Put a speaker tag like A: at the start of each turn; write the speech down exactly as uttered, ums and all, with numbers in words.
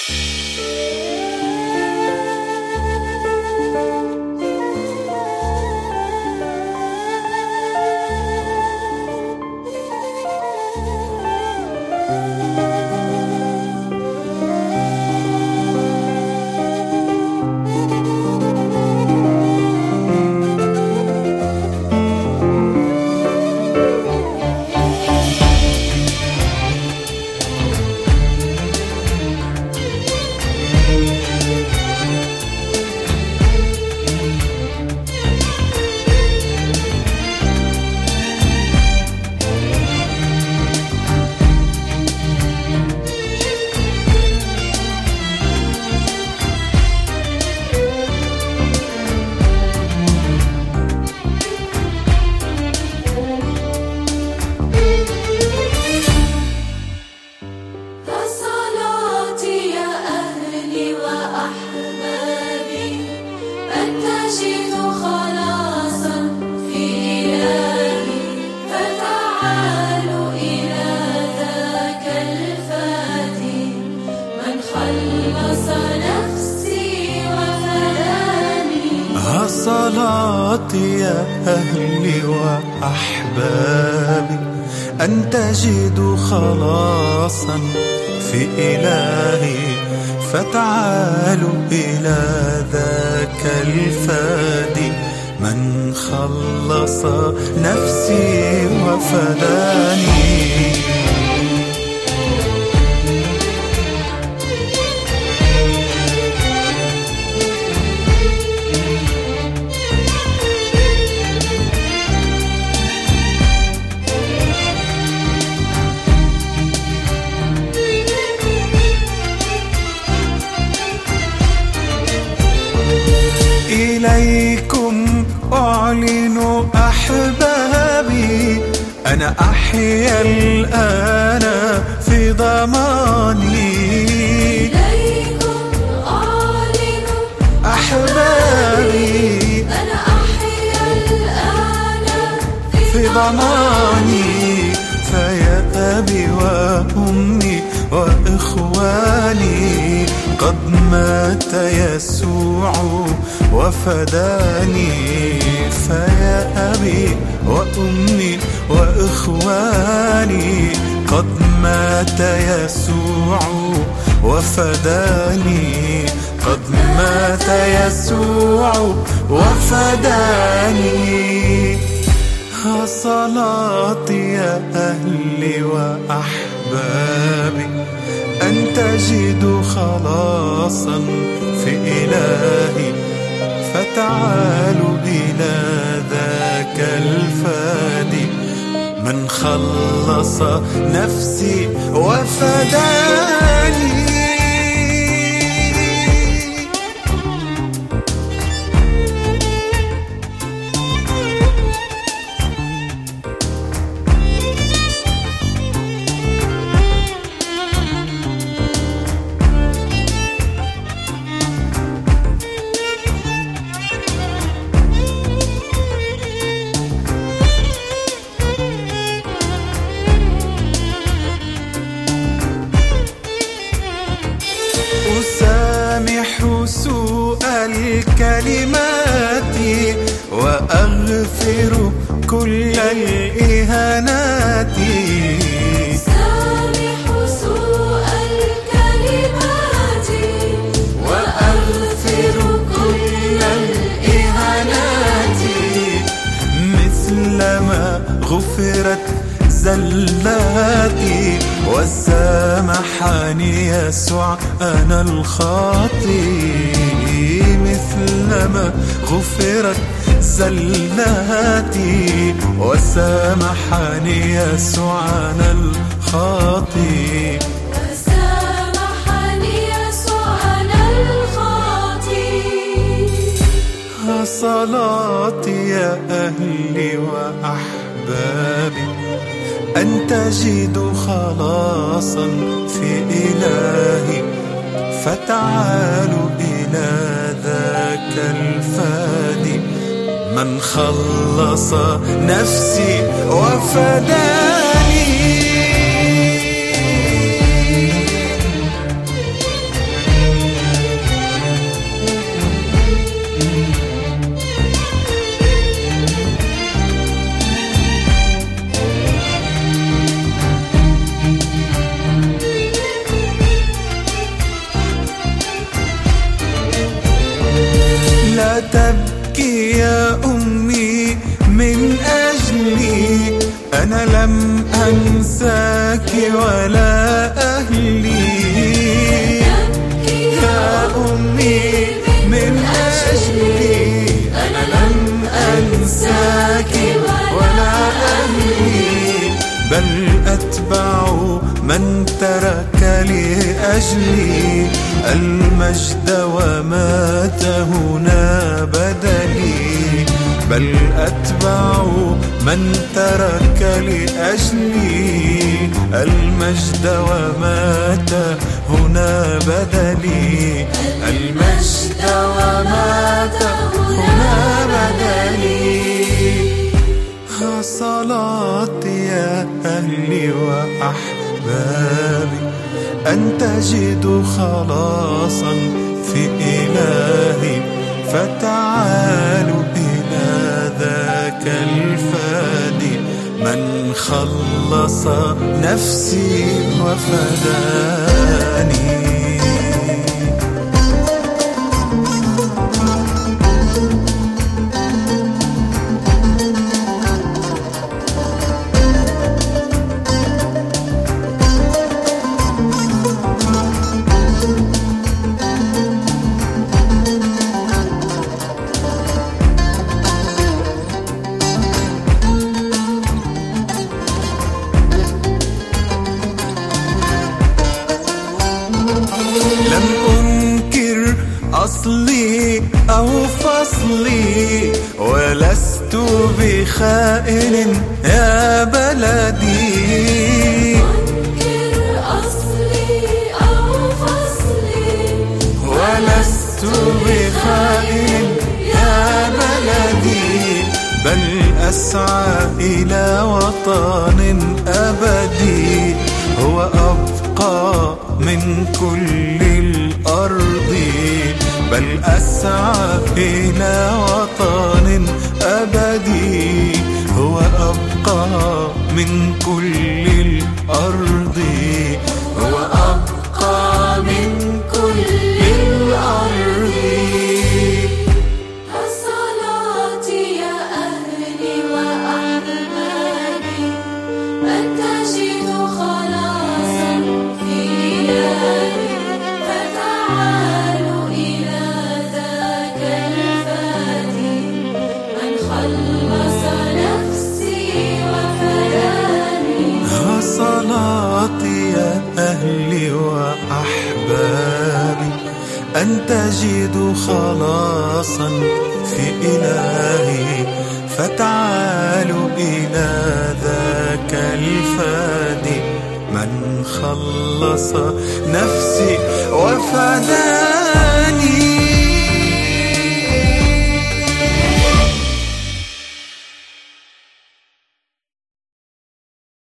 A: صلاتي يا أهلي وأحبابي أن تجدوا خلاصا في إلهي، فتعالوا إلى ذاك الفادي من خلص نفسي وفداني. إليكم أعلن أحبابي أنا أحيا الآن في ضماني.
B: إليكم أعلن
A: أحبابي
B: أنا أحيا الآن
A: في ضماني. فيا أبي وأمي وإخواني قد مات يسوع وفداني. فيا أبي وأمي وإخواني قد مات يسوع وفداني. قد مات يسوع وفداني. صلاتي يا أهلي وأحبابي أن تجدوا خلاصا في إلهي، فتعالوا إلى ذاك الفادي من خلص نفسي وفداني. أسامح سوء الكلمات وأغفر كل الإهانات.
B: أسامح سوء الكلمات
A: وأغفر كل الإهانات. مثلما غفرت زلاتي وسامحني يسوع أنا الخاطي. مثلما غفرت زلاتي وسامحني يسوع أنا الخاطي.
B: وسامحني يسوع أنا الخاطي.
A: صلاتي يا أهلي وأحبابي أن تجدوا خلاصا في إلهي، فتعالوا إلى ذاك الفادي من خلص نفسي وفداني. لم أنساك ولا أهلي يا أمي من أجلي. أنا لم أنساك ولا أهلي، بل أتبع من ترك لأجلي المجد ومات هنا بدلي. بل أتبع من ترك لأجلي المجد ومات هنا بدلي. المجد ومات هنا بدلي. صلاتي يا أهلي وأحبابي أن تجدوا خلاصا في إلهي، فتعالوا إلى ذاك الفادي من خلص نفسي وفداني. لم أنكر أصلي أو فصلي، ولست بخائن يا بلدي.
B: أنكر أصلي أو فصلي،
A: ولست بخائن يا بلدي، بل أسعى إلى وطن أبدي هو أبقى من كل الأرض. بل أسعى إلى وطن أبدي هو أبقى من كل الأرض. هو أبقى من كل الأرض.
B: صلاتي يا أهلي وأحبابي أن تجدوا خلاصا في إلهي، فتعالوا إلى ذاك الفادي من خلص نفسي وفداني.
A: صلاتي يا أهلي وأحبابي أن تجدوا خلاصا في إلهي، فتعالوا إلى ذاك الفادي من خلص نفسي وفداني.